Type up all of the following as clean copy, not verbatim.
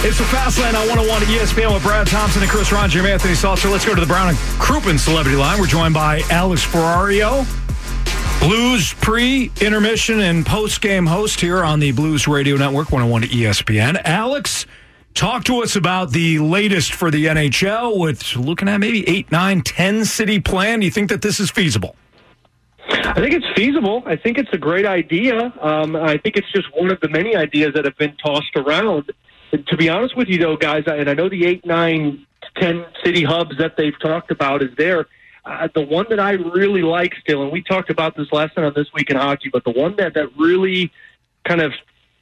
It's the Fast Lane on 101 at ESPN with Brad Thompson and Chris Ron, Jim Anthony Salter. Let's go to the Brown and Crouppen Celebrity Line. We're joined by Alex Ferrario, Blues pre-intermission and post-game host here on the Blues Radio Network, 101 at ESPN. Alex, talk to us about the latest for the NHL with looking at maybe 8, 9, 10 city plan. Do you think that this is feasible? I think it's feasible. I think it's a great idea. I think it's just one of the many ideas that have been tossed around. To be honest with you, though, guys, and I know the 8, 9, 10 city hubs that they've talked about is there. The one that I really like still, and we talked about this last night on This Week in Hockey, but the one that really kind of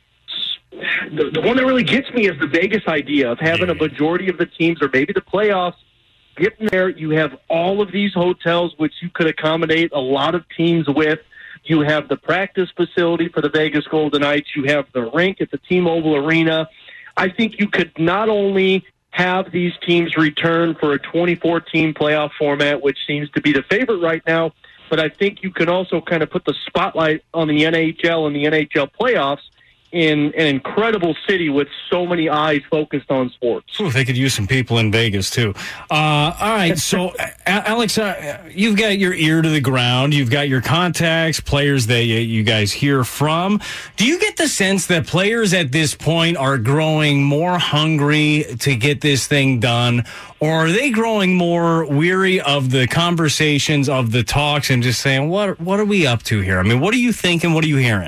the one that really gets me is the Vegas idea of having a majority of the teams, or maybe the playoffs, getting there. You have all of these hotels, which you could accommodate a lot of teams with. You have the practice facility for the Vegas Golden Knights. You have the rink at the T-Mobile Arena. I think you could not only have these teams return for a 24-team playoff format, which seems to be the favorite right now, but I think you can also kind of put the spotlight on the NHL and the NHL playoffs in an incredible city with so many eyes focused on sports. Ooh, they could use some people in Vegas, too. All right, so, Alex, you've got your ear to the ground. You've got your contacts, players that you guys hear from. Do you get the sense that players at this point are growing more hungry to get this thing done, or are they growing more weary of the conversations, of the talks, and just saying, what are we up to here? I mean, what are you thinking? What are you hearing?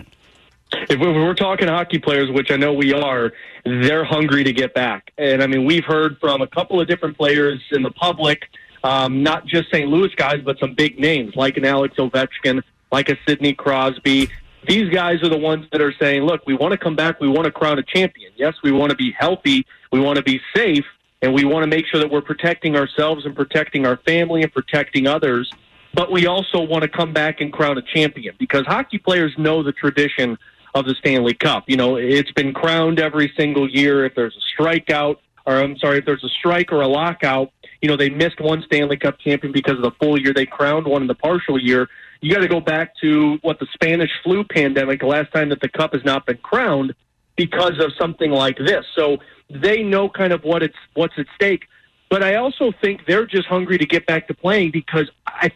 If we're talking hockey players, which I know we are, they're hungry to get back. And, I mean, we've heard from a couple of different players in the public, not just St. Louis guys, but some big names like an Alex Ovechkin, like a Sidney Crosby. These guys are the ones that are saying, look, we want to come back. We want to crown a champion. Yes, we want to be healthy. We want to be safe. And we want to make sure that we're protecting ourselves and protecting our family and protecting others. But we also want to come back and crown a champion, because hockey players know the tradition of the Stanley Cup. You know, it's been crowned every single year. If there's a strikeout, if there's a strike or a lockout, you know, they missed one Stanley Cup champion because of the full year. They crowned one in the partial year. You got to go back to the Spanish flu pandemic, the last time that the Cup has not been crowned because of something like this. So they know kind of what's at stake. But I also think they're just hungry to get back to playing, because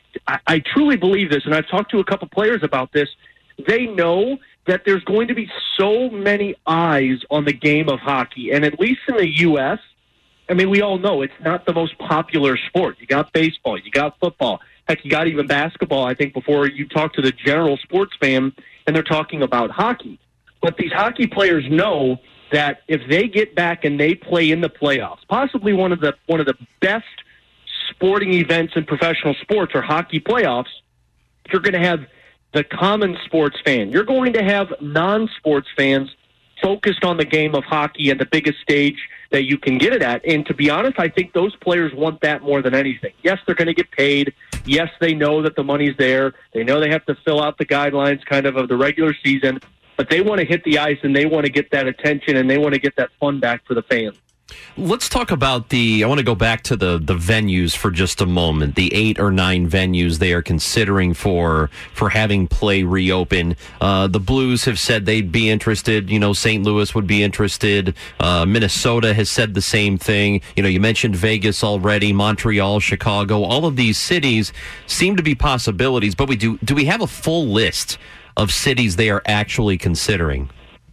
I truly believe this, and I've talked to a couple players about this. They know that there's going to be so many eyes on the game of hockey. And at least in the U.S., I mean, we all know it's not the most popular sport. You got baseball, you got football, heck, you got even basketball, I think, before you talk to the general sports fan, and they're talking about hockey. But these hockey players know that if they get back and they play in the playoffs, possibly one of the best sporting events in professional sports are hockey playoffs, you're going to have the common sports fan. You're going to have non-sports fans focused on the game of hockey and the biggest stage that you can get it at. And to be honest, I think those players want that more than anything. Yes, they're going to get paid. Yes, they know that the money's there. They know they have to fill out the guidelines kind of the regular season, but they want to hit the ice and they want to get that attention and they want to get that fun back for the fans. Let's talk about I want to go back to the venues for just a moment. The 8 or 9 venues they are considering for having play reopen. The Blues have said they'd be interested. You know, St. Louis would be interested. Minnesota has said the same thing. You know, you mentioned Vegas already, Montreal, Chicago. All of these cities seem to be possibilities, but do we have a full list of cities they are actually considering?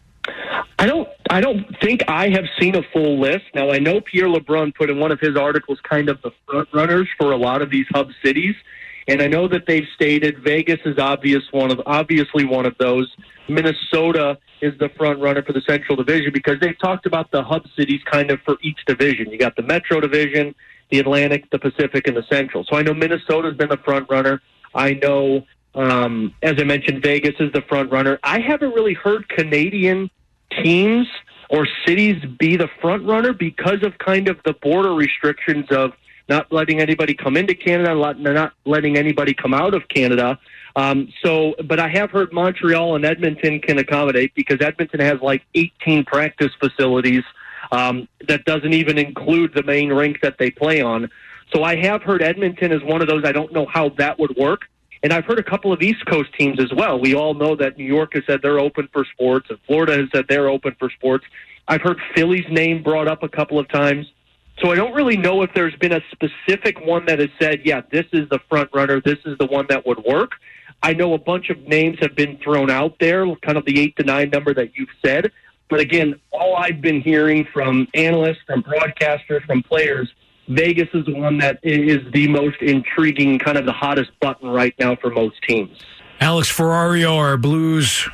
I don't think I have seen a full list. Now, I know Pierre LeBrun put in one of his articles kind of the front runners for a lot of these hub cities, and I know that they've stated Vegas is obviously one of those. Minnesota is the front runner for the Central Division, because they've talked about the hub cities kind of for each division. You got the Metro Division, the Atlantic, the Pacific, and the Central. So I know Minnesota's been the front runner. I know, as I mentioned, Vegas is the front runner. I haven't really heard Canadian teams or cities be the front runner because of kind of the border restrictions of not letting anybody come into Canada, not letting anybody come out of Canada. But I have heard Montreal and Edmonton can accommodate, because Edmonton has like 18 practice facilities that doesn't even include the main rink that they play on. So I have heard Edmonton is one of those. I don't know how that would work. And I've heard a couple of East Coast teams as well. We all know that New York has said they're open for sports, and Florida has said they're open for sports. I've heard Philly's name brought up a couple of times. So I don't really know if there's been a specific one that has said, yeah, this is the front runner, this is the one that would work. I know a bunch of names have been thrown out there, kind of the 8 to 9 number that you've said. But again, all I've been hearing from analysts, from broadcasters, from players, Vegas is the one that is the most intriguing, kind of the hottest button right now for most teams. Alex Ferrario, our Blues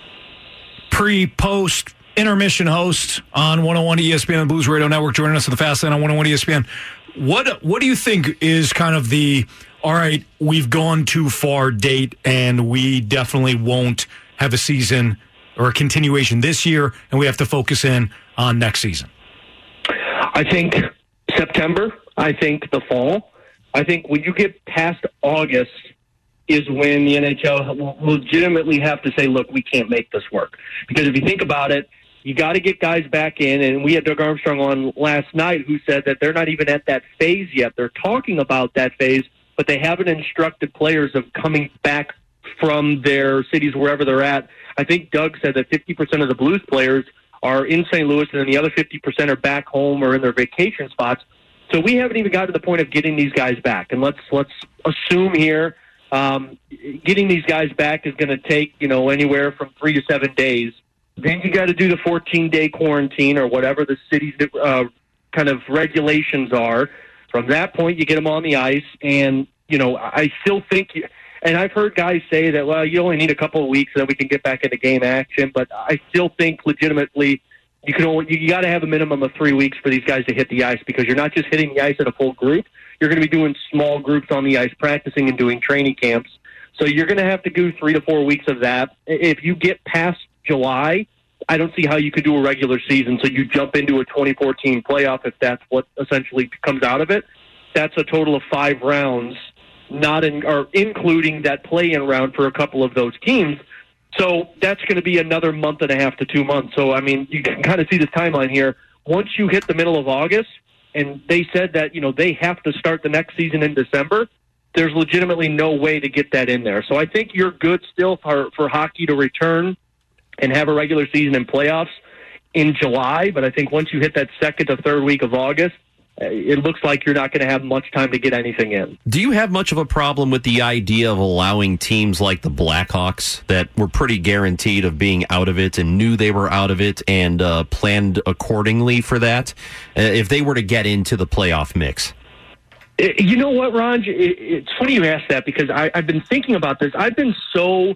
pre-post intermission host on 101 ESPN, the Blues Radio Network, joining us at the Fast Lane on 101 ESPN. What do you think is kind of the, all right, we've gone too far date, and we definitely won't have a season or a continuation this year, and we have to focus in on next season? I think September. I think the fall. I think when you get past August is when the NHL will legitimately have to say, look, we can't make this work. Because if you think about it, you got to get guys back in, and we had Doug Armstrong on last night who said that they're not even at that phase yet. They're talking about that phase, but they haven't instructed players of coming back from their cities wherever they're at. I think Doug said that 50% of the Blues players are in St. Louis, and then the other 50% are back home or in their vacation spots. So we haven't even got to the point of getting these guys back. And let's assume here getting these guys back is going to take, anywhere from 3 to 7 days. Then you got to do the 14-day quarantine or whatever the city's kind of regulations are. From that point, you get them on the ice. And, I still think and I've heard guys say that, well, you only need a couple of weeks and then we can get back into game action. But I still think legitimately you got to have a minimum of 3 weeks for these guys to hit the ice, because you're not just hitting the ice in a full group. You're going to be doing small groups on the ice, practicing and doing training camps. So you're going to have to do 3 to 4 weeks of that. If you get past July, I don't see how you could do a regular season. So you jump into a 2014 playoff if that's what essentially comes out of it. That's a total of 5 rounds, including that play-in round for a couple of those teams. So that's going to be another month and a half to 2 months. So, you can kind of see this timeline here. Once you hit the middle of August, and they said that, they have to start the next season in December, there's legitimately no way to get that in there. So I think you're good still for hockey to return and have a regular season and playoffs in July. But I think once you hit that second to third week of August, it looks like you're not going to have much time to get anything in. Do you have much of a problem with the idea of allowing teams like the Blackhawks that were pretty guaranteed of being out of it and knew they were out of it and planned accordingly for that, if they were to get into the playoff mix? You know what, Ron? It's funny you asked that, because I've been thinking about this. I've been so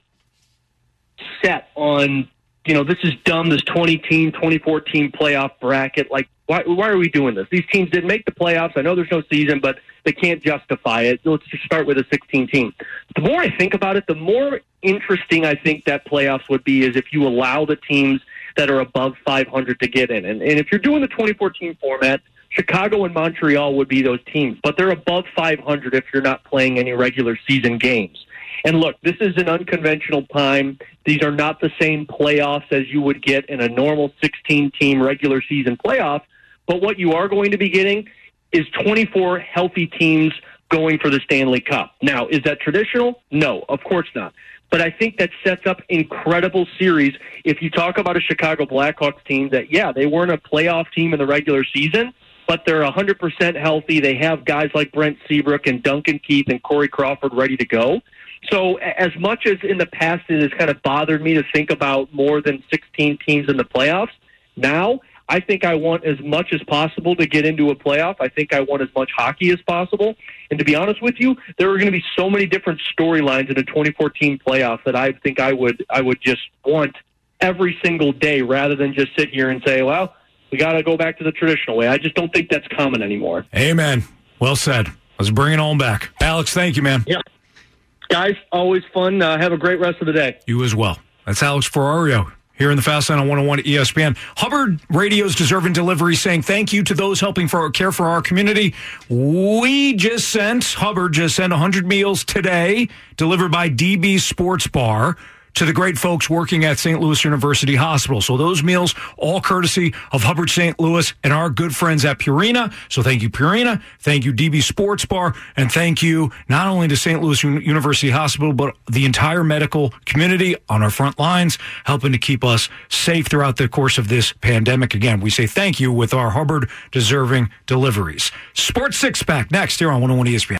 set on, this is dumb, this 2014 playoff bracket. Like, why are we doing this? These teams didn't make the playoffs. I know there's no season, but they can't justify it. Let's just start with a 16 team. The more I think about it, the more interesting I think that playoffs would be is if you allow the teams that are above 500 to get in. And if you're doing the 2014 format, Chicago and Montreal would be those teams, but they're above 500 if you're not playing any regular season games. And look, this is an unconventional time. These are not the same playoffs as you would get in a normal 16-team regular season playoff. But what you are going to be getting is 24 healthy teams going for the Stanley Cup. Now, is that traditional? No, of course not. But I think that sets up incredible series. If you talk about a Chicago Blackhawks team that, they weren't a playoff team in the regular season, but they're 100% healthy. They have guys like Brent Seabrook and Duncan Keith and Corey Crawford ready to go. So as much as in the past it has kind of bothered me to think about more than 16 teams in the playoffs, now I think I want as much as possible to get into a playoff. I think I want as much hockey as possible. And to be honest with you, there are going to be so many different storylines in a 2014 playoff that I think I would just want every single day, rather than just sit here and say, well, we got to go back to the traditional way. I just don't think that's common anymore. Amen. Well said. Let's bring it on back. Alex, thank you, man. Yeah. Guys, always fun. Have a great rest of the day. You as well. That's Alex Ferrario here in the Fast Lane on 101 ESPN. Hubbard Radio's Deserve and Delivery saying thank you to those helping care for our community. Hubbard just sent 100 meals today, delivered by DB Sports Bar. to the great folks working at St. Louis University Hospital. So those meals, all courtesy of Hubbard St. Louis and our good friends at Purina. So thank you, Purina. Thank you, DB Sports Bar. And thank you not only to St. Louis University Hospital, but the entire medical community on our front lines, helping to keep us safe throughout the course of this pandemic. Again, we say thank you with our Hubbard deserving deliveries. Sports Six Pack next here on 101 ESPN.